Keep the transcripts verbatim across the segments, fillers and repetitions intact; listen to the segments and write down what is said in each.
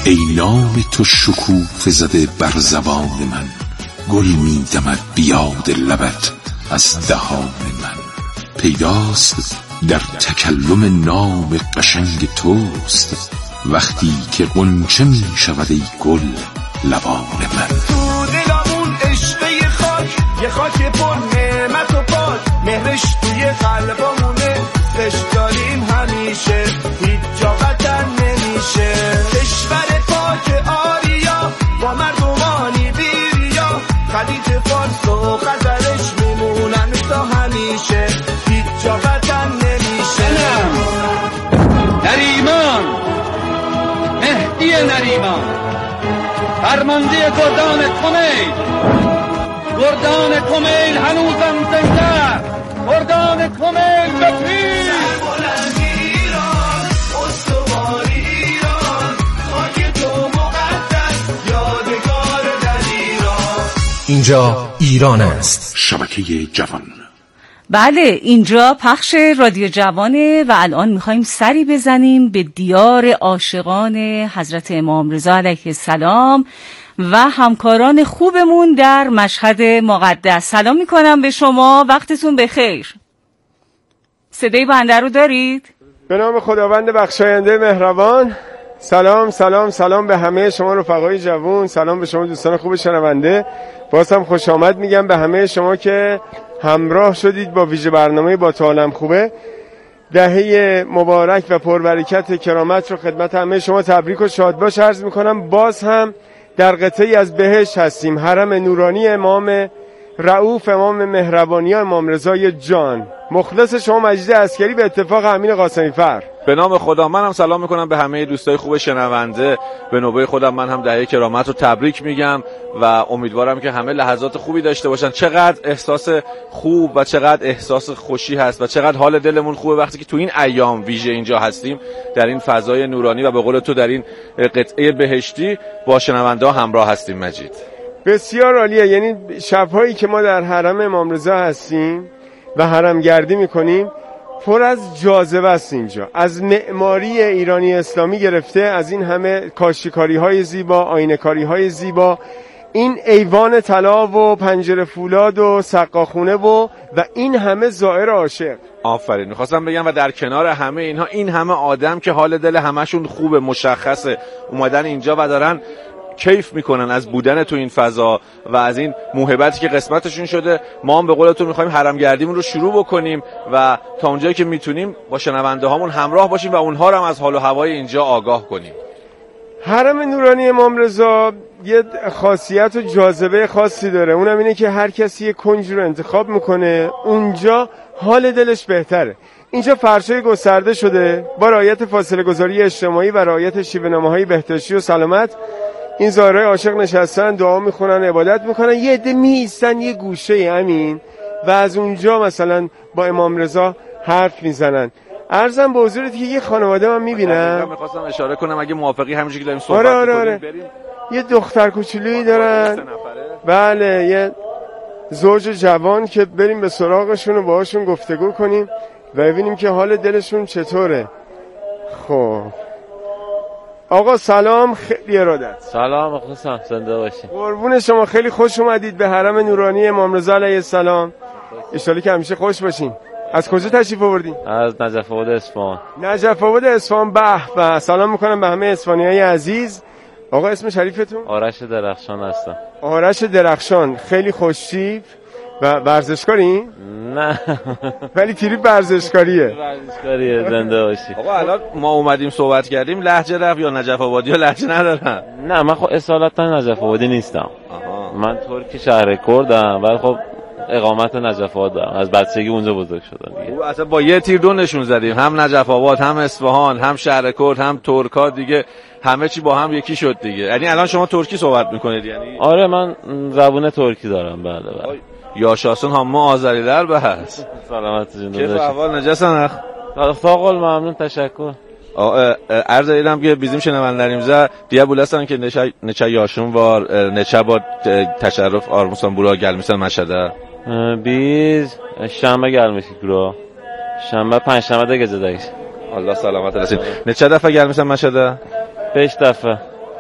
ای نام تو شکوفه زده بر زبان من، گل می دمد بیاد لبت از دهان من. پیداست در تکلم نام قشنگ توست، وقتی که غنچه می شود ای گل لبان من. تو دلمون عشقه خاک، یه خاک پر نعمت و پاک، مهرش توی قلبمونه، عشق داریم همیشه، هیچ جا قطع نمیشه. کشور پاک آریا با مردمانی بیریا، خلیج فارس و خزرش میمونن تا همیشه، هیچ جا قطع نمیشه. نریمان، مهدی نریمان، فرمانده گردان کمیل، گردان کمیل هنوزم زنده، گردان کمیل به پیر. اینجا ایران است. شبکه جوان. بله، اینجا پخش رادیو جوانه و الان میخوایم سری بزنیم به دیار عاشقان حضرت امام رضا علیه السلام و همکاران خوبمون در مشهد مقدس. سلام میکنم به شما، وقتتون بخیر. صدای بنده رو دارید؟ به نام خداوند بخشاینده مهربان. سلام سلام سلام به همه شما رفقای جوان، سلام به شما دوستان خوب شنونده. باز هم خوش آمد میگم به همه شما که همراه شدید با ویژه برنامه با تو عالم خوبه. دهه مبارک و پربرکت کرامت رو خدمت همه شما تبریک و شادباش عرض میکنم. باز هم در قطعی از بهشت هستیم، حرم نورانی امام رؤوف، امام مهربانی، امام رضای جان. مخلص شما مجید عسکری، به اتفاق امین قاسمی فر. به نام خدا من هم سلام میکنم به همه دوستای خوب شنونده. به نوبه خودم من هم دهه کرامت رو تبریک میگم و امیدوارم که همه لحظات خوبی داشته باشن. چقدر احساس خوب و چقدر احساس خوشی هست و چقدر حال دلمون خوبه وقتی که تو این ایام ویژه اینجا هستیم، در این فضای نورانی و به قول تو در این قطعه بهشتی با شنونده ها همراه هستیم. مجید بسیار عالیه. یعنی شب‌هایی که ما در حرم امام رضا هستیم و حرم گردی میکنیم پر از جاذبه است. اینجا از معماری ایرانی اسلامی گرفته، از این همه کاشیکاری های زیبا، آینه کاری های زیبا، این ایوان طلا و پنجره فولاد و سقاخونه و و این همه زائر عاشق. آفرین. میخواستم بگم و در کنار همه اینها این همه آدم که حال دل همشون خوبه، مشخصه، اومدن اینجا و دارن کیف میکنن از بودن تو این فضا و از این موهبتی که قسمتشون شده. ما هم به قولتون میخوایم حرم گردیمون رو شروع بکنیم و تا اونجایی که میتونیم با شنونده هامون همراه باشیم و اونها رو هم از حال و هوای اینجا آگاه کنیم. حرم نورانی امام رضا یه خاصیت و جاذبه خاصی داره، اونم اینه که هر کسی یه کنجی رو انتخاب میکنه، اونجا حال دلش بهتره. اینجا فرشای گسترده شده با رعایت فاصله گذاری اجتماعی و رعایت شیوه‌نامه‌های بهداشتی و سلامت. این زائرای عاشق نشستن، دعا میخونن، عبادت میکنن، یه عده میایستن یه گوشه همین و از اونجا مثلا با امام رضا حرف میزنن. عرضم به حضورت که یه خانواده من میبینم، میخواستم اشاره کنم اگه موافقی همینجوری که داریم صحبت آره آره میکنیم آره. بریم. یه دختر کوچولویی دارن، بله، یه زوج جوان که بریم به سراغشون و باهاشون گفتگو کنیم و ببینیم که حال دلشون چطوره. خب آقا سلام، خیلی ارادت. سلام، مخلصم، زنده باشین. قربون شما، خیلی خوش اومدید به حرم نورانی امام رضا علیه السلام. ان شاءالله که همیشه خوش باشین. از کجا تشریف آوردین؟ از نجف آباد اصفهان. نجف آباد اصفهان. به به، سلام میکنم به همه اصفهانیای عزیز. آقا اسم شریفتون؟ آرش درخشان هستم. آرش درخشان، خیلی خوشتیپ. و ورزشکاری؟ نه ولی تریپ ورزشکاریه. ورزشکاریه، زنده باشی. آقا الان ما اومدیم صحبت کردیم، لهجه رفت یا نجف آبادی ها لهجه ندارن؟ نه من خب اصالتا نجف آبادی نیستم. آها. من ترکی شهر کردم ولی خب اقامت نجف آباد دارم، از بچگی اونجا بزرگ شدم دیگه. اصلا با یه تیر دو نشون زدیم، هم نجف آباد، هم اصفهان، هم شهر کرد، هم ترکا، دیگه همه چی با هم یکی شد دیگه. یعنی الان شما ترکی صحبت میکنید یعنی؟ آره من زبون ترکی دارم. بله بله. Yaşasın hamma Azeriler bəs. Salamat cündür. Keyf ahval necəsən? Sağ ol, məmnun, təşəkkür. Arz edirəm ki, bizim şənəvənlərimizə deyə biləsən ki, neçə neçə yaşın var, neçə bar təşərrüf armısan bura gəlmisən Məşədə? Biz şənbə gəlmişik bura. Şənbə, pənşənbədə gecədəyik. Allah salamat eləsin. Neçə dəfə gəlmisən Məşədə? beş dəfə.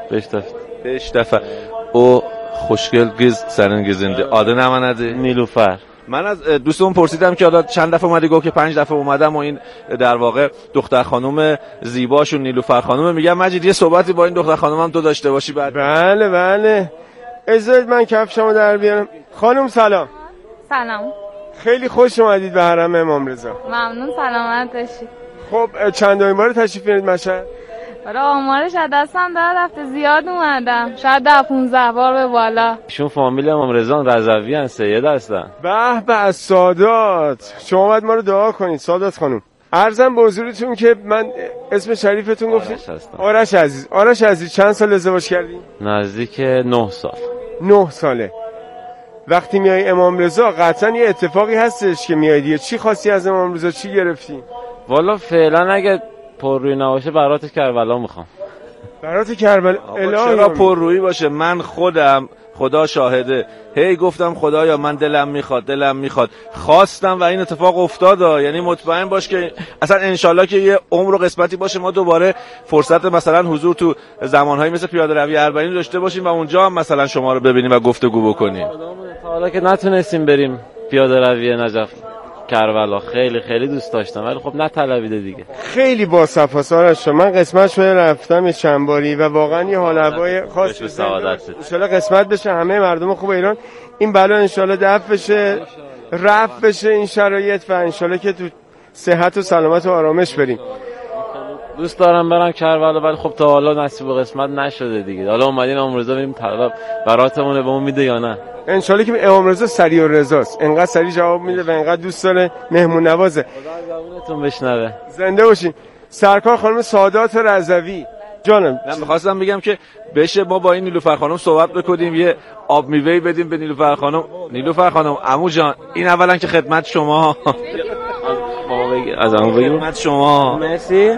beş defa. beş defa. O خوشگل گز سرنگزنده آده نمانده نیلوفر. من از دوستمون پرسیدم که حالا چند دفعه اومدی، گفت که پنج دفعه اومدم و این در واقع دختر خانم زیباشون نیلوفر خانم. میگم مجید یه صحبتی با این دختر خانم هم تو داشته باشی بعد. بله بله اجازه من کفشمو در بیارم. خانم سلام. سلام. خیلی خوش اومدید به حرم امام رضا. ممنون، سلامت باشید. خب چندمین بار تشریف میارید مشهد؟ برای آمارش از دستم در رفته، زیاد اومدم، شاید ده پونزده بار به بالا. ایشون فامیل امام رضا رضوی ان، سید هستن. به به از سادات. شما باید ما رو دعا کنید سادات خانم. عرضم به حضورتون که من اسم شریفتون گفتید؟ آرش هستم. آرش عزیز. آرش عزیز چند سال ازدواج کردین؟ نزدیک نه سال. نه ساله. وقتی میای امام رضا قطعا یه اتفاقی هستش که میای. چی خواستی از امام رضا؟ چی گرفتی؟ والا فعلا اگه پررویی نباشه برات کربلا میخوام. برات کربلا الهی چرا پررویی باشه؟ من خودم خدا شاهده هی گفتم خدایا من دلم میخواد دلم میخواد خواستم و این اتفاق افتاد. یعنی مطمئن باش که اصلا انشالله که یه عمر و قسمتی باشه ما دوباره فرصت مثلا حضور تو زمانهایی مثل پیاده روی اربعین داشته باشیم و اونجا هم مثلا شما رو ببینیم و گفتگو بکنیم. حالا که نتونستیم بریم پیاده روی نجف کربلا خیلی خیلی دوست داشتم ولی خب نطلبیده دیگه. خیلی با صفاست آرش. من قسمت شده رفتم چند باری و واقعا یه حال هوای خاصی سعادت انشالله قسمت بشه همه مردم خوب ایران این بلا انشالله دفع بشه رفع بشه این شرایط و انشالله که تو صحت و سلامت و آرامش بریم. دوست دارم برم کربلا ولی خب تا حالا نصیب و قسمت نشده دیگه. حالا اومدیم امام رضا بریم طلب براتمون به اون میده یا نه؟ انشالله که امام رضا سریع و رضاست. انقدر سریع جواب میده و انقدر دوست داره مهمون نوازه. خدا زبونتون بشنوه. زنده باشین. سرکار خانم سادات رضوی جانم. من می‌خواستم بگم که بشه ما با این نیلوفر خانم صحبت بکنیم یه آب میوه‌ای بدیم به نیلوفر خانم. نیلوفر خانم عمو جان این اولا که خدمت شما. بابا بگی از عمو بگیم خدمت شما. مرسی.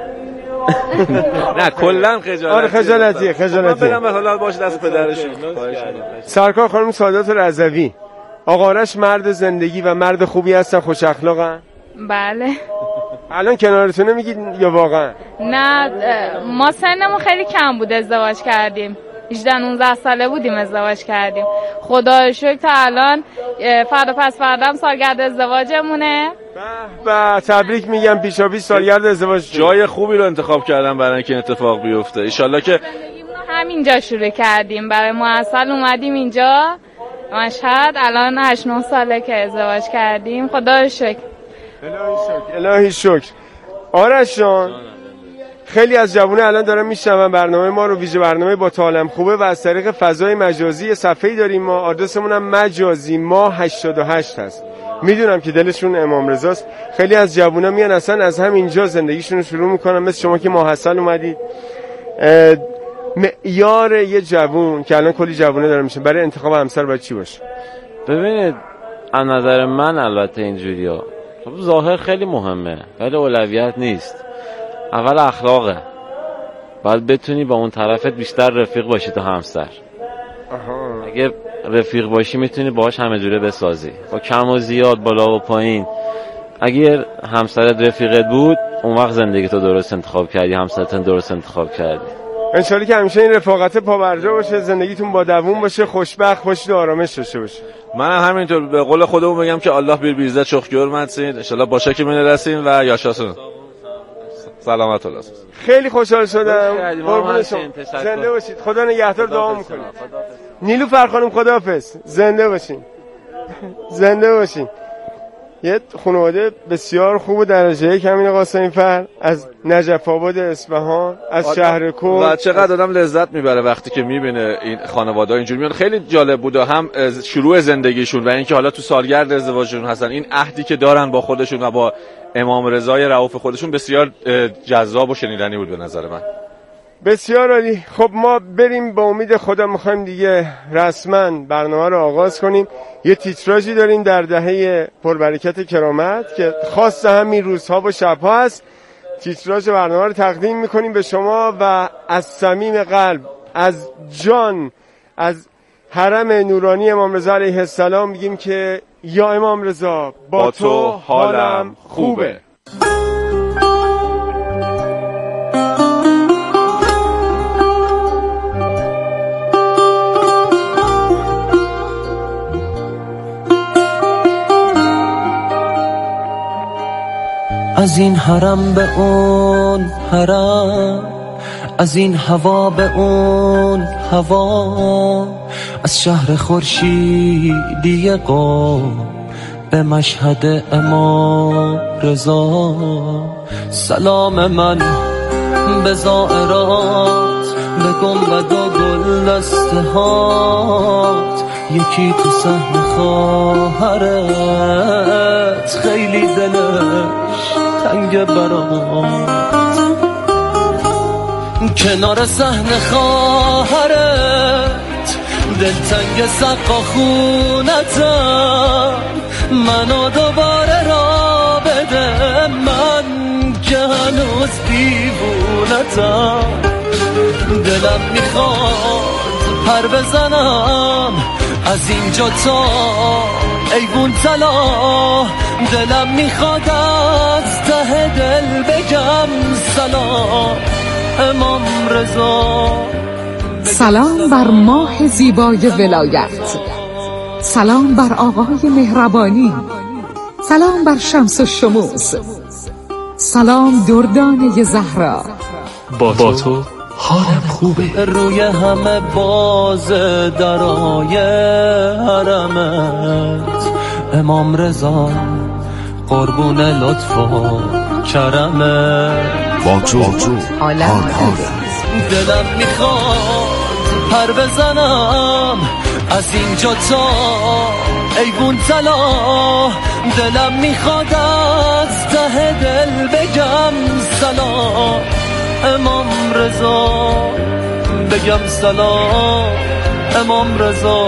نه کلا خجالتی. آره خجالتی خجالتی. من حالا باشه دست پدرشون. سرکار خانم سادات رضوی آقا آرش مرد زندگی و مرد خوبی هستن، خوش اخلاقن؟ بله. الان کنارتونه میگید یا واقعا؟ نه ما سنمون خیلی کم بود ازدواج کردیم، هجده نوزده ساله بودیم ازدواج کردیم. خدا رو شکر تا الان فردا پس فردام سالگرد ازدواجمونه. به به تبریک میگم پیشا پیش سالگرد ازدواج. جای خوبی رو انتخاب کردم برای اینکه اتفاق بیفته. ان شاءالله که همینجا شروع کردیم، برای محصل اومدیم اینجا مشهد. الان هشت نه ساله که ازدواج کردیم. خدا رو شکر. الهی شکر الهی شکر. آرش جان خیلی از جوونه الان دارن میشنون برنامه ما رو، ویژه برنامه با تعالم خوبه و از طریق فضای مجازی صفحه‌ای داریم ما، آدرسمون هم مجازی ما هشتاد و هشت هست. میدونم که دلشون امام رضاست. خیلی از جوونا میان اصلا از همینجا زندگیشون رو شروع میکنن، مثل شما که ماحصل اومدید. معیار یه جوون که الان کلی جوونه داره میشه برای انتخاب همسر باید چی باشه؟ ببینید از نظر من البته اینجوریه، خب ظاهر خیلی مهمه ولی اولویت نیست. اول اخلاقه، باید بتونی با اون طرفت بیشتر رفیق باشی تا همسر. آها. اگه رفیق باشی میتونی باهاش همه جوره بسازی، با کم و زیاد بالا و پایین. اگه همسرت رفیقت بود اون وقت زندگی تو درست انتخاب کردی، همسرت درست انتخاب کردی. انشالله که همیشه این رفاقت پابرجا باشه، زندگیتون با دووم باشه، خوشبخت باشید و آرامش داشته باشه. من همینطور به قول خودمون بگم که الله بیر بیزد شخیور مدسین انشالله باشه که میرسین و یاشاسون سلامت الله. خیلی خوشحال شدم. قربون شما. زنده باشید. خدا نگهدار. دعا میکنید. نیلوفر خانم خداحافظ. زنده باشین. زنده باشین. یه خانواده بسیار خوب و درجه یک همین قاسمی فر از نجف آباد اصفهان، از شهر کرد. و چقدر آدم لذت میبره وقتی که میبینه این خانواده اینجوری میان. خیلی جالب بود هم شروع زندگیشون و اینکه حالا تو سالگرد ازدواجشون هستن، این عهدی که دارن با خودشون و با امام رضای رؤوف خودشون بسیار جذاب و شنیدنی بود به نظر من. بسیار عالی. خب ما بریم با امید خدا میخوایم دیگه رسما برنامه رو آغاز کنیم. یه تیتراژی داریم در دهه پربرکت کرامت که خاص همین روزها و شبها هست. تیتراژ برنامه رو تقدیم میکنیم به شما و از صمیم قلب، از جان، از حرم نورانی امام رضا علیه السلام میگیم که یا امام رضا با تو حالم خوبه. از این حرم به اون حرم، از این هوا به اون هوا، از شهر خورشیدی قم به مشهد امام رضا. سلام من به زائرات، به گنبد و گل دستهات، یکی تو صحن خواهرت خیلی دلش تنگ برات. کنار صحن خواهرت دلتنگ سقا خونتم، منو دوباره را بده من که هنوز دیوونتم. دلم میخواد پر بزنم از اینجا تا ایوون طلا، دلم میخواد از ته دل بگم سلام امام رضا. سلام بر ماه زیبای ولایت، سلام بر آقای مهربانی، سلام بر شمس و شموس، سلام دردانه زهرا. با تو حالم خوبه. روی همه باز درای حرمت امام رضا، قربون لطف و کرمت. با تو حالم خوبه. دلم میخواد پر بزنم از اینجا تا ایوون طلا، دلم میخواد از ته دل بگم سلام امام رضا، بگم سلام امام رضا.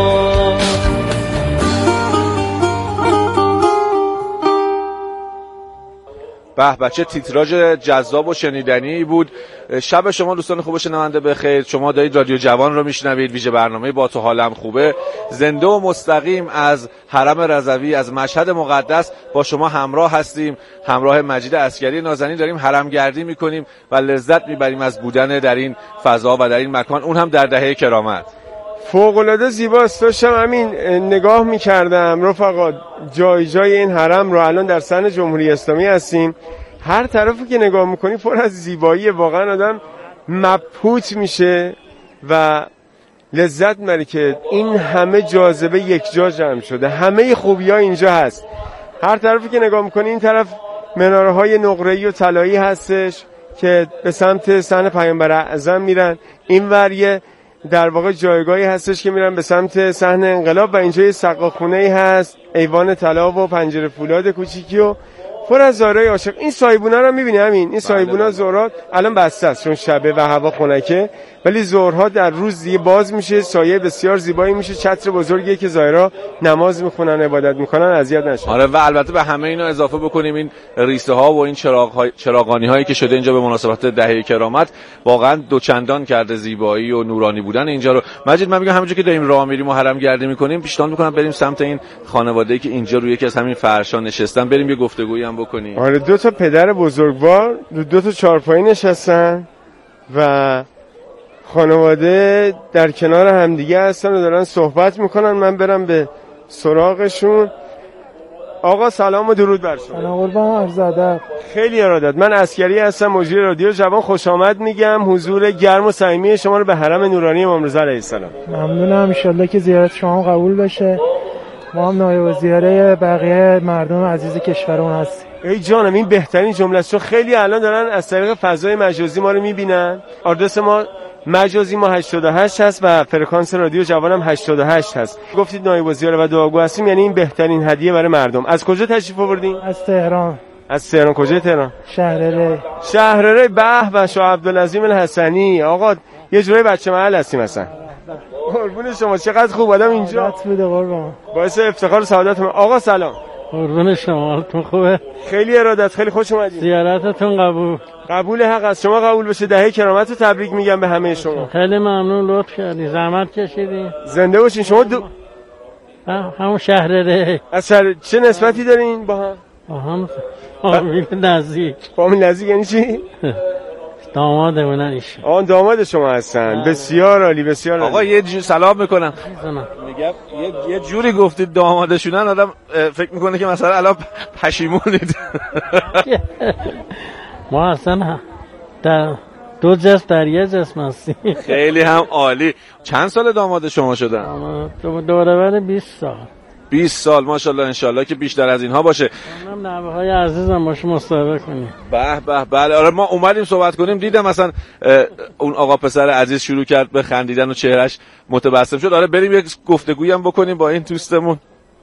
به بچه تیتراژ جذاب و شنیدنی بود. شب شما دوستان خوب شنونده بخیر. شما دارید رادیو جوان رو میشنوید، ویژه برنامه با تو حالم خوبه، زنده و مستقیم از حرم رضوی، از مشهد مقدس با شما همراه هستیم. همراه مجید عسکری نازنین داریم حرم گردی میکنیم و لذت میبریم از بودن در این فضا و در این مکان، اون هم در دهه کرامت. فوق‌العاده زیباست. داشتم همین نگاه میکردم رفقا، جای جای این حرم رو، الان در صحن جمهوری اسلامی هستیم، هر طرفی که نگاه میکنی پر از زیبایی، واقعا آدم مبهوت میشه و لذت میبره که این همه جاذبه یک جا جمع شده، همه خوبی ها اینجا هست. هر طرفی که نگاه میکنی، این طرف مناره های نقره‌ای و طلایی هستش که به سمت صحن پیامبر اعظم میرن، این وریه در واقع جایگاهی هستش که میرن به سمت صحن انقلاب و اینجا یه سقاخونه‌ای هست، ایوان طلا و پنجره فولاد کوچیکی و پر از زائرای عاشق. این سایبونا رو می‌بینی همین، این سایبونا ظهرات الان بسته است چون شبه و هوا خنکه، ولی ظهرها در روز دیگه باز میشه، سایه بسیار زیبایی میشه، چتر بزرگیه که زائرا نماز میخونن، عبادت میکنن، اذیت نشن. آره و البته به همه اینا اضافه بکنیم این ریسه ها و این چراغ چراغانی هایی که شده اینجا به مناسبت دهه کرامت، واقعا دوچندان کرده زیبایی و نورانی بودن اینجا رو. مجید من میگم همونجوری که داریم راه میریم و حرم گردی میکنیم، پیشنهاد میکنم بریم سمت این خانواده‌ای که اینجا روی یکی از همین فرشا نشستن، بریم یه گفتگویی هم بکنیم. آره دو تا پدر بزرگوار دو, دو تا چهارپایه نشستن و خانواده در کنار همدیگه هستن و دارن صحبت میکنن. من برم به سراغشون. آقا سلام و درود بر شما. سلام قربان، عرض ادب. خیلی ارادت. من عسکری هستم، مجری رادیو جوان. خوش آمد میگم. حضور گرم و صمیمی شما رو به حرم نورانی امام رضا علیه السلام. ممنونم، ان شاءالله که زیارت شما قبول بشه. ما هم نایب الزیاره بقیه مردم عزیز کشورمون هستیم. ای جانم، این بهترین جمله است، چون خیلی الان دارن از طریق فضای مجازی ما رو میبینن. آدرس ما مجازی ما هشتاد و هشت هست و فرکانس رادیو جوان هم هشتاد و هشت هست. گفتید نایب الزیاره و دعاگو هستیم، یعنی این بهترین هدیه برای مردم. از کجا تشریف آوردین؟ از تهران. از تهران. کجای تهران؟ شهرره. شهرره. به به شاه عبدالعظیم الحسنی. آقا یه جوری بچه محل هستیم اصلا. قربون شما، چقدر خوب آدم اینجا. عزت بده قربان. باعث افتخار و سعادت من. آقا سلام. قربون شما، حالتون خوبه؟ خیلی ارادت، خیلی خوش اومدید. زیارتتون قبول. قبول حق است. شما قبول بشه. دهه کرامت رو تبریک میگم به همه شما. خیلی ممنون، لطف کردی، زحمت کشیدی. زنده باشین. شما دو... همون شهرره. از شهر چه نسبتی دارین با هم؟ با هم فامیل نزدیک. فامیل نزدیک یعنی چی؟ دامادمون ایش. آن داماد شما هستن. بسیار عالی، بسیار عالی. آقا یه جوری سلام میکنم. میگم یه یه جوری گفتید دامادشونن آدم فکر میکنه که مثلا الان پشیمونید. ما اصلا در دو جسم در یه جسم هستیم. خیلی هم عالی. چند سال داماد شما شدن؟ دوره بیست سال. بیست سال ماشاءالله، انشالله که بیشتر از اینها باشه. منم نوه های عزیزم باشه مصاحبه کنیم. به به بله. آره ما اومدیم صحبت کنیم، دیدم مثلا اون آقا پسر عزیز شروع کرد به خندیدن و چهرهش متبسم شد. آره بریم یک گفتگویی هم بکنیم با این دوستمون.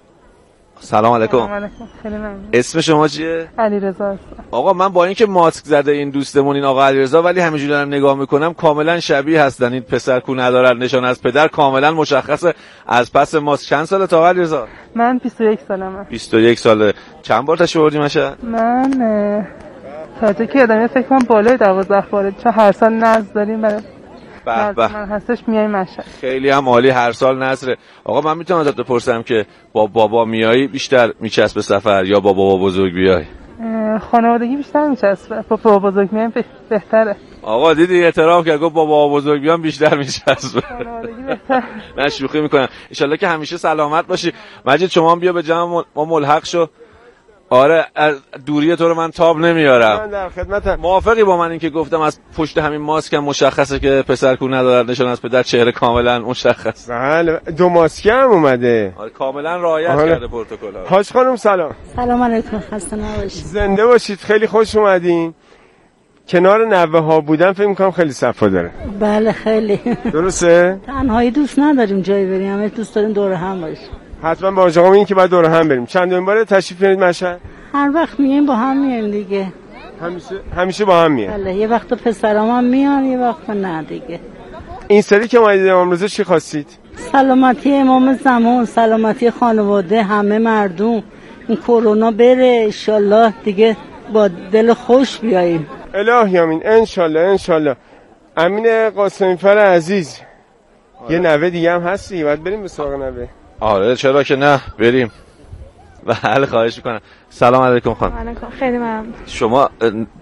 سلام علیکم. سلام علیکم. خیلی ممنون. اسم شما چیه؟ علیرضا هستم. آقا من با اینکه ماسک زده این دوستمون این آقا علیرضا، ولی همینجوری دارم نگاه میکنم کاملا شبیه هستن. این پسر کو ندارن، نشان از پدر کاملا مشخصه از پس ماسک. چند سالته آقا علیرضا؟ من بیست و یک سالمه. بیست و یک ساله. چند بار تشریف آوردی مشهد؟ من تا که آدمی فکر کنم بالای دوازده بار، چون هر سال نذر داریم برای به به من هستش میای مشهد. خیلی هم عالی، هر سال نذره. آقا من میتونم ازت بپرسم که با بابا میایی بیشتر میچسبه سفر یا با بابا بزرگ بیای؟ خانوادگی بیشتر میچسبه، با بابا بزرگ میایم بهتره. آقا دیدی اعتراف کرد، گفت با بابا بزرگ بیام بیشتر میچسبه. خانوادگی بهتر. نه شوخی میکنم. ان شاءالله که همیشه سلامت باشی. مجید شما هم بیا به جمع ما ملحق شو. آره از دوری تو رو من تاب نمیارم. من در خدمتم. موافقی با من این که گفتم از پشت همین ماسک هم مشخصه که پسر کو نداره، نشان از پدر چهره کاملا مشخص. بله دو ماسک هم اومده. آره کاملا رعایت کرده پروتکل ها. حاج خانم سلام. سلام علیکم، خسته نباشید. زنده باشید، خیلی خوش اومدین. کنار نوه ها بودن فکر می‌کنم خیلی صفا داره. بله خیلی. درسته؟ تنهایی دوست نداریم جایی بریم، همه دوست داریم دور هم باشیم. حتما با آقا میگین که بعد دور هم بریم. چند دوم باره تشریف میارید مشهد؟ هر وقت میایم با هم میایم دیگه. همیشه همیشه با هم میایم. بله یه وقت پسرام هم میان، یه وقت نه دیگه. این سری که اومدید امروز چی خواستید؟ سلامتی امام زمان، سلامتی خانواده همه مردم. این کرونا بره ان شاءالله دیگه با دل خوش بیاییم. الهی آمین. ان شاءالله ان شاءالله. امین قاسمی فر عزیز. آره. یه نوه دیگه هم هستی، باید بریم به سراغ نوه. آره چرا که نه، بریم. بله خواهش میکنم. سلام علیکم خانم. علیکم. خیلی ممنون. شما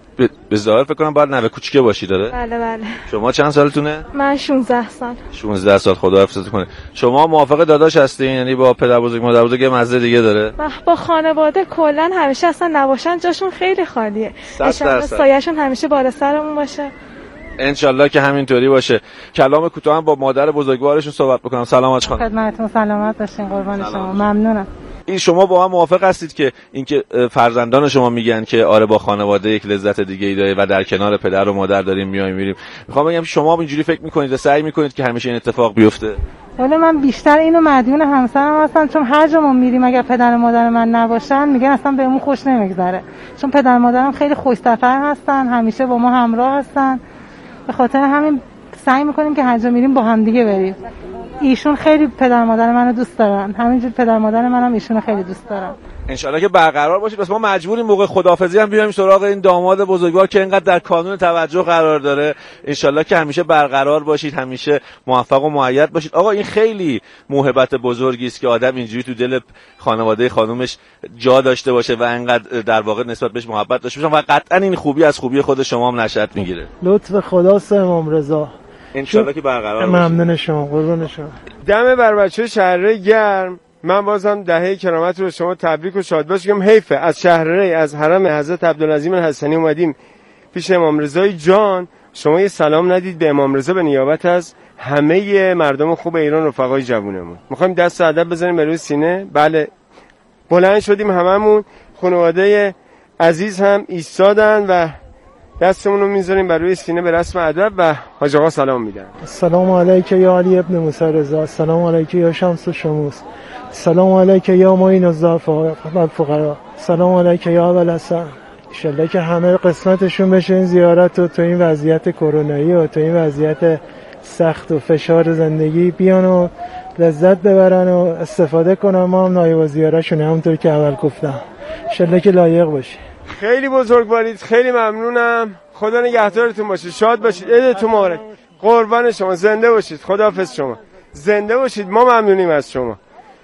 به ظاهر فکر کنم باید نوه کوچیکه باشی داره؟ بله بله. شما چند سالتونه؟ من شانزده سال. شانزده سال. خدا حفظت کنه. شما موافق داداش هستین؟ یعنی با پدر بزرگ مادر بزرگ مزه دیگه داره؟ با خانواده کلا همیشه اصلا نباشن جاشون خیلی خالیه. ان شاءالله سایه‌شون همیشه بالا سرمون باشه. انشالله که همینطوری باشه. کلام کوتاه هم با مادر بزرگوارشون صحبت بکنم. سلام حاج خانم. خدمتتون سلامت باشین، قربان شما. ممنونم. این شما با هم موافق هستید که اینکه فرزندان شما میگن که آره با خانواده یک لذت دیگه ای داره و در کنار پدر و مادر داریم میایم میریم، میخوام بگم شما هم اینجوری فکر میکنید و سعی میکنید که همیشه این اتفاق بیفته؟ ولی من بیشتر اینو مدیون همسرم هستم، چون هر جا ما میریم اگر پدر و مادر من نباشن میگن اصلا بهمون خوش نمیگذره، چون پدر و مادرم خیلی خوش سفر هستن، همیشه با ما همراه هستن. به خاطر همین سعی میکنیم که هر جا میریم با هم دیگه بریم. ایشون خیلی پدر مادر منو دوست دارن، همینجور پدر مادر منم ایشونو خیلی دوست دارن. انشالله که برقرار باشید. بس ما مجبوریم موقع خداحافظی هم بیایم سراغ این داماد بزرگوار که اینقدر در کانون توجه قرار داره. انشالله که همیشه برقرار باشید، همیشه موفق و مؤید باشید. آقا این خیلی موهبت بزرگی است که آدم اینجوری تو دل خانواده خانومش جا داشته باشه و اینقدر در واقع نسبت بهش محبت داشته باشه و قطعا این خوبی از خوبی خود شما هم نشأت میگیره. لطف خداست امام رضا. انشالله که برقرار باشه. ممنون شما، قربون شما. دم بر بچه شهرره گرم. من بازم دهه کرامت رو شما تبریک و شاد باش بگم. حیفه از شهرره از حرم حضرت عبدالعظیم الحسنی اومدیم پیش امام رضای جان، شما یه سلام ندید به امام رضا به نیابت از همه مردم خوب ایران، رفقای جوونمون. میخوایم دست ادب بزنیم به روی سینه. بله بلند شدیم هممون، خانواده عزیز هم ایستادن و دستمون رو میذاریم بر روی سینه به رسم ادب و حاج آقا سلام میدن. السلام علیک یا علی ابن موسی رضا، السلام علیک یا شمس شموس، السلام علیک یا معین الضعفاء و الفقراء، السلام علیک یا ابوالحسن. ان شاءالله که همه قسمتشون بشه این زیارت و تو این وضعیت کرونایی و تو این وضعیت سخت و فشار زندگی بیان و لذت ببرن و استفاده کنن. ما هم نایب زیارتشون همونطور که اول گفتم ان شاءالله که لایق باشی. خیلی بزرگوارید، خیلی ممنونم. خدا نگهدارتون باشه، شاد باشید، عیدتون مبارک. قربان شما، زنده باشید. خداحافظ شما، زنده باشید. ما ممنونیم از شما.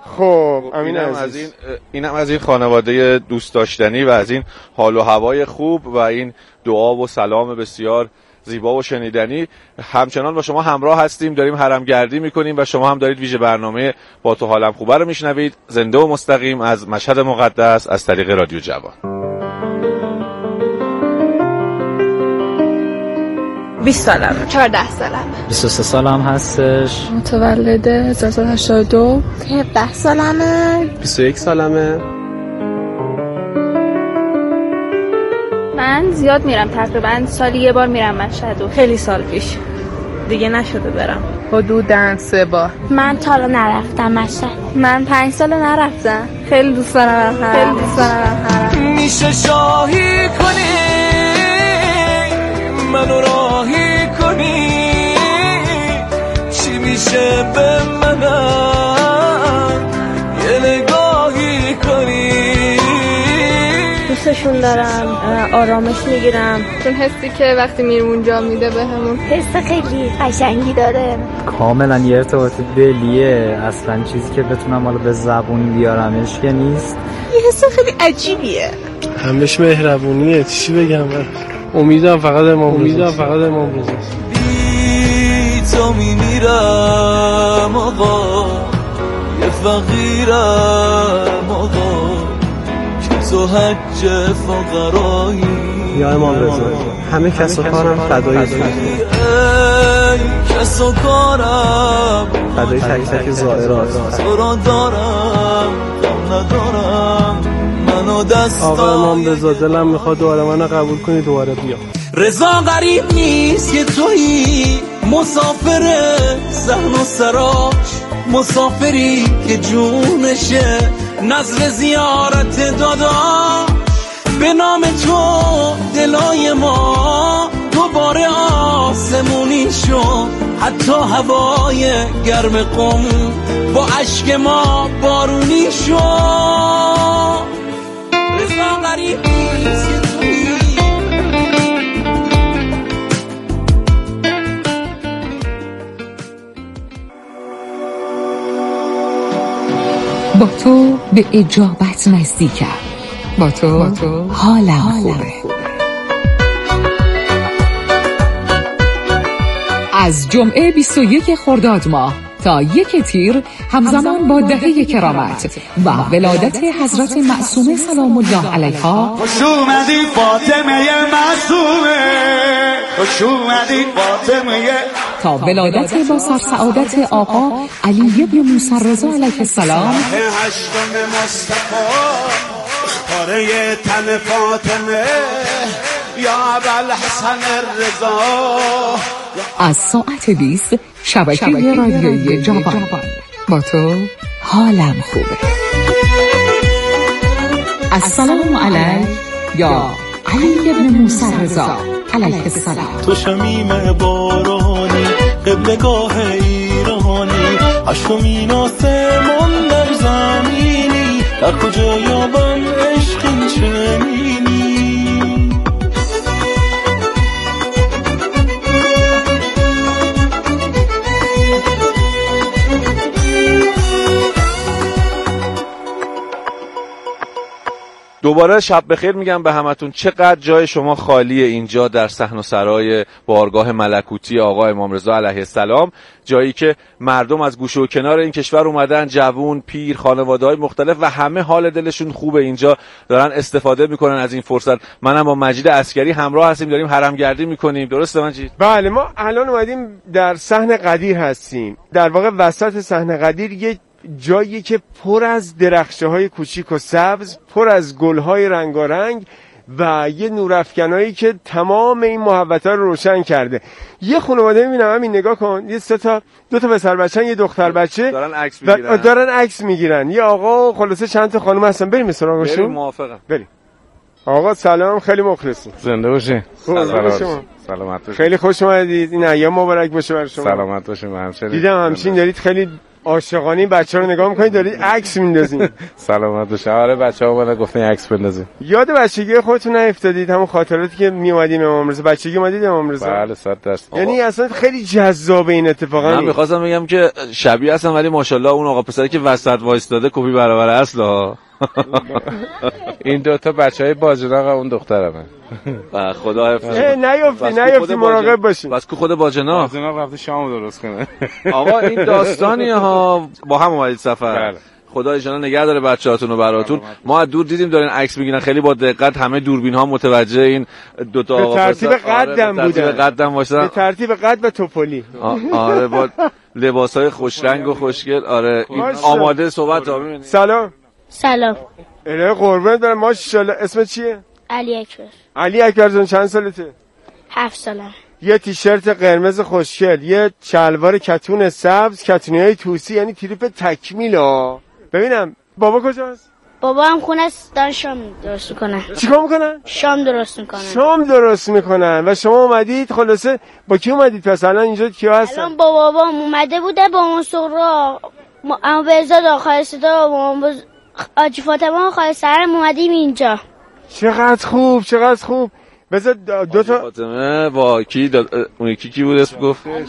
خب امین اینم عزیز از این اینم از این خانواده دوست داشتنی و از این حال و هوای خوب و این دعا و سلام بسیار زیبا و شنیدنی. همچنان با شما همراه هستیم، داریم حرمگردی میکنیم و شما هم دارید ویژه برنامه با تو حالم خوبه رو میشنوید، زنده و مستقیم از مشهد مقدس از طریق رادیو جوان. بیست سالمه. چهارده سالمه. بیست و سه سالم هستش. متولد هزار و نهصد و هشتاد و دو. هفده سالمه. بیست و یک سالمه. من زیاد میرم، تقریبا سالی یه بار میرم مشهد و خیلی سال پیش دیگه نشده برم. حدوداً سه بار. من تا الان نرفتم مشهد. من پنج سال نرفتم. خیلی دوست دارم برم. خیلی دوست دارم برم. میشه شاهی کنی منو راهی کنی، چی میشه به منم یه نگاهی کنی. دوستشون دارم، آرامش میگیرم، چون حسی که وقتی میرم اونجا میده به همون حس خیلی قشنگی داره. کاملا یه ارتباط دلیه، اصلا چیزی که بتونم حالا به زبون بیارمش که نیست. یه حس خیلی عجیبیه، همش مهربونیه. چی بگم؟ امیدم فقط امام امیدم فقط امام رضا. بی تو میمیرم آقا، یه فقیرم آقا، که تو حج فقرایی. یا امام رضا همه کس و کارم فدای تو، کس و کارم فدای تک تک زائرات. تو را دارم غم ندارم، منو دستان. آقا امام رضا دلم میخواد دوباره منو قبول کنی، دوباره بیا. رضا غریب نیست که تویی مسافر ذهن و سراش، مسافری که جونشه نظر زیارت داداش. به نام تو دلای ما دوباره آسمونی شد، حتی هوای گرم قم با اشک ما بارونی شد. رضا غریب نیست که تویی. با تو به اجابت نزدیکم، با تو, با تو حالم خوبه. از جمعه بیست و یک خرداد ماه تا یک تیر همزمان با دهه کرامت و ولادت حضرت معصومه سلام الله علیها، خوش اومدی فاطمه معصومه، خوش اومدی فاطمه، تا ولادت با سرسعادت آقا علی ابن موسی رضا علیه السلام، هشتم مصطفی پاره تن فاطمه یا ابوالحسن رضا. از ساعت بیست شبکه رادیویی جوان. با تو حالم خوبه. السلام علیک یا علی ابن موسی رضا علیه السلام. تو شمیم بارانی قبلگاه ایرانی، هشتمین آسمان در زمینی، در کجا یابم عشق این چنینی. دوباره شب بخیر میگم به همتون. چقدر جای شما خالیه اینجا در صحن و سرای بارگاه ملکوتی آقا امام رضا علیه السلام، جایی که مردم از گوشه و کنار این کشور اومدن، جوون، پیر، خانواده‌های مختلف و همه حال دلشون خوبه، اینجا دارن استفاده میکنن از این فرصت. منم با مجید عسکری همراه هستیم، داریم حرمگردی میکنیم. درسته مجید؟ بله، ما الان اومدیم در صحن قدیر هستیم. در واقع وسط صحن قدیر یه جایی که پر از درخشه های کوچیک و سبز، پر از گل های رنگارنگ و یه نورافکنایی که تمام این محوطه رو روشن کرده. یه خانواده میبینم، همین نگاه کن، یه سه تا دو تا پسر بچه‌ن، یه دختر بچه دارن عکس میگیرن. دارن عکس میگیرن. یه آقا و خلاصه چند تا خانم هستن. بریم سراغشون. بریم، موافقم. بریم. آقا سلام، خیلی مخلصیم. زنده باشین. سلام. سلامت باشین. خیلی خوش اومدید. این ایام مبارک باشه برای شما. سلامت باشین. همچنین دیدم همچنین دارید خیلی عاشقانه بچه‌ها رو نگاه می‌کنید دارید عکس میندازین. سلامت باشه. آره بچه‌ها اومدن گفتن عکس بندازیم. یاد بچگی خودتون نیفتادید؟ همون خاطراتی که میومدیم امام رضا، بچگی اومدید امام رضا؟ بله صد درصد. یعنی اصلا خیلی جذاب این اتفاقا. من می‌خواستم بگم که شبیه هستن ولی ماشاءالله اون آقا پسری که وسط وایستاده کپی برابر اصلا. این دو تا بچهای باجناق اون دخترمه. با خدا حفظ. نیافتی نیافتی مراقب باشین. بس کو خود باجناق. باجناق رفته شامو درست کنه. آقا این داستانیه ها، با هم اومدید سفر. بله. خدا ایشالا نگه داره بچه‌هاتون و براتون. ما از دور دیدیم دارین عکس میگیرن، خیلی با دقت همه دوربین ها متوجه این دو تا آقا به ترتیب قدم بودن. به ترتیب قدم وایسادن. به ترتیب قد و توپلی. آره با لباسای خوش رنگ و خوشگل. آره این آماده صحبت ها. سلام. سلام. الهی قربونت برم. ماشاءالله. اسم چیه؟ علی اکبر. علی اکبر جان چند سالته؟ هفت سالم. یه تیشرت قرمز خوشگل، یه شلوار کتون سبز، کتونیای توسی، یعنی تریپ تکمیل ها. ببینم بابا کجاست؟ بابا هم خونه است، دارن شام درست میکنن. چیکار میکنن؟ شام درست میکنن. شام درست میکنن. و شما اومدید خلاصه با کی اومدید پس الان اینجا کیا هستن؟ الان با بابام اومده بوده با اون سورا اما بهزاد آخر صدا با آجی فاطمه آخر سرم اومدیم اینجا. چقدر خوب چقدر خوب. بذار دو تا فاطمه با کی داد... اون یکی کی بود اسم گفت؟ فاطمه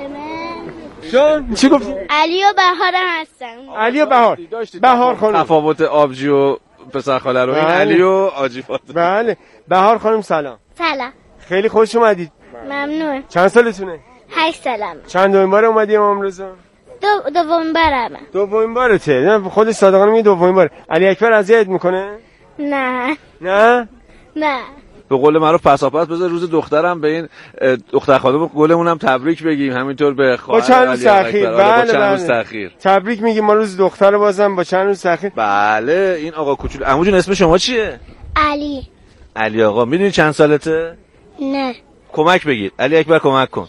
جان چی گفتی؟ علی و بهار هستن. علی و بهار. بهار خانم. تفاوت آبجی و پسر خاله رو این علی و آجی فاطمه. بله. بهار خانم سلام. سلام. خیلی خوش اومدید. ممنون. چند سالتونه؟ هشت سالم. چند دومین بار اومدی امام رضا؟ دو دومین بارمه. دومین بارته. نه خودش صادقانه میگه دومین بار. علی اکبر اذیت میکنه؟ نه. نه؟ نه. به قول معروف پساپس بذار روز دخترم به این دختر خانم گلمون هم تبریک بگیم، همینطور به خواهر با چند روز تأخیر. بله بله با چند روز بله. تأخیر تبریک میگیم ما روز دختر بازم با چند روز تأخیر. بله. این آقا کوچولو عمو جون اسم شما چیه؟ علی. علی آقا. میدونی چند سالته؟ نه. کمک بگیر. علی اکبر کمک کن.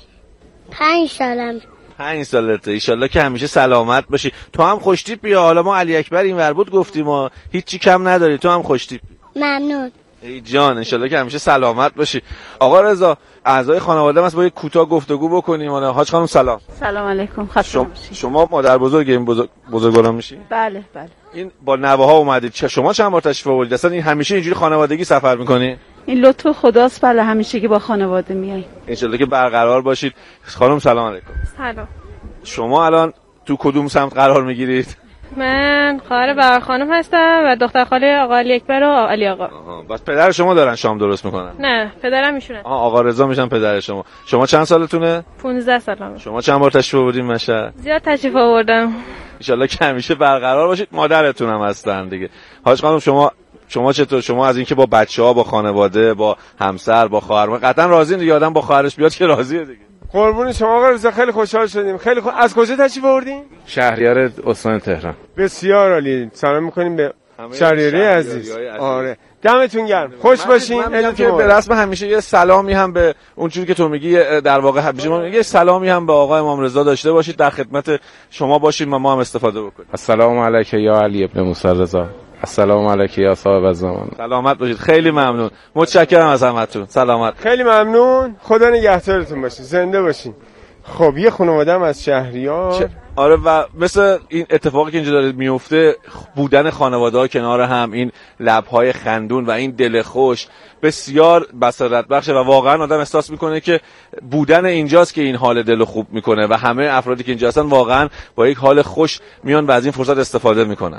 پنج سالم. پنج سالته. ایشالله که همیشه سلامت باشی. تو هم خوشتیپ بیا. حالا ما علی اکبر این ور بود گفتیم ما هیچی کم نداری. تو هم خوشتیپ. ممنون. ای جان انشالله که همیشه سلامت باشی. آقا رضا اعضای خانواده ما با یک کوتاه گفتگو بکنیم. حاج خانم سلام. سلام علیکم. خسته باشید. شما مادر بزرگ این بزرگ بزرگواران میشین؟ بله بله. این با نوه ها اومدید. شما چند بار تشریف آوردید؟ اصلا این همیشه اینجوری خانوادگی سفر میکنی؟ این لطف خداست. بله همیشه که با خانواده میاییم. انشالله که برقرار باشید. خانم سلام علیکم. سلام. شما الان تو کدوم سمت قرار میگیرید؟ من خواهر بهار خانم هستم و دختر خاله آقا علی اکبر و علی آقا. بس پدر شما دارن شام درست میکنن؟ نه پدرم ایشونه. آها آقا رضا میشن پدر شما. شما چند سالتونه؟ پانزده سالمه. شما چند بار تشریف آوردین مشهد؟ زیاد تشریف آوردم. ان شاءالله که همیشه برقرار باشید. مادرتون هم هستن دیگه. حاج خانم شما شما چطور؟ شما از اینکه با بچه‌ها با خانواده با همسر با خواهر قطعا راضین دیگه. آدم با خواهرش بیاد که راضیه دیگه. قربون شما آقا رضا خیلی خوشحال شدیم. خیلی خوب. از کجا تشریف آوردین؟ شهریار استان تهران. بسیار عالی. سلام می‌کنیم به شهریاری عزیز. آره دمتون گرم. خوش باشین. من میگم که به رسم همیشه یه سلامی هم به اون چیزی که تو میگی در واقع همیشه یه سلامی هم به آقا امام رضا داشته باشید. در خدمت شما باشیم و ما هم استفاده بکنیم. السلام علیک یا علی ابن موسی رضا. السلام علیک یا صاحب الزمان. سلامت باشید. خیلی ممنون. متشکرم از همتون. سلامت. خیلی ممنون. خدا نگهدارتون باشه. زنده باشین. خب یه خانواده هم از شهریار چه... آره و مثل این اتفاقی که اینجا داره میفته بودن خانواده ها کنار هم، این لبهای خندون و این دل خوش بسیار بصیرت بخشه و واقعا آدم احساس میکنه که بودن اینجاست که این حال دل خوب میکنه و همه افرادی که اینجا هستن واقعا با یک حال خوش میان و از این فرصت استفاده میکنن.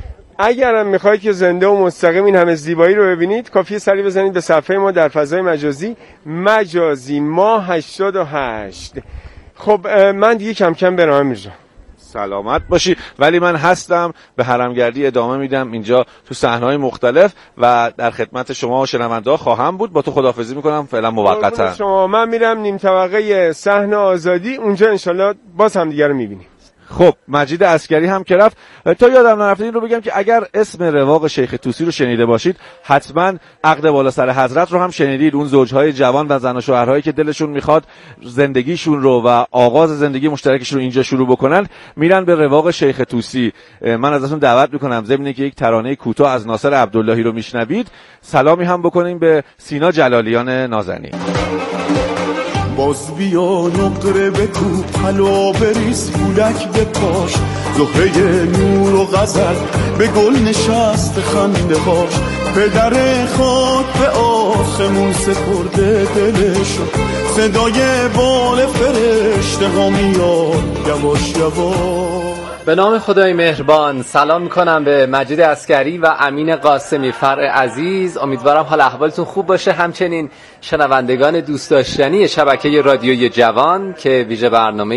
اگرم میخواید که زنده و مستقیم این همه زیبایی رو ببینید کافیه سری بزنید به صفحه ما در فضای مجازی مجازی ما هشتاد و هشت. خب من دیگه کم کم برام میرم. سلامت باشی. ولی من هستم به حرمگردی ادامه میدم اینجا تو صحنه‌های مختلف و در خدمت شما و شنونده‌ها خواهم بود. با تو خداحافظی میکنم فعلا موقتا. شما من میرم نیم طبقه صحن آزادی اونجا انشالله باز هم دیگه رو میبینیم. خب مجید عسکری هم که رفت. تا یادم نرفته این رو بگم که اگر اسم رواق شیخ طوسی رو شنیده باشید حتما عقد بالا سر حضرت رو هم شنیدید. اون زوجهای جوان و زن و شوهرهایی که دلشون میخواد زندگیشون رو و آغاز زندگی مشترکشون رو اینجا شروع بکنن میرن به رواق شیخ طوسی. من ازتون دعوت میکنم ضمن اینکه یک ترانه کوتاه از ناصر عبداللهی رو میشنوید سلامی هم بکنیم به سینا جلالیان نازنین. باز بیا نقره بکوب حلا بریز گولک به پاش زهره نور و غزل به گل نشست خنده هاش پدر خاک به آسمون سپرده دلشو صدای بال فرشته ها میاد یواش یواش. به نام خدای مهربان سلام میکنم به مجید عسکری و امین قاسمی فرع عزیز. امیدوارم حال احوالتون خوب باشه، همچنین شنوندگان دوست داشتنی شبکه رادیوی جوان که ویژه برنامه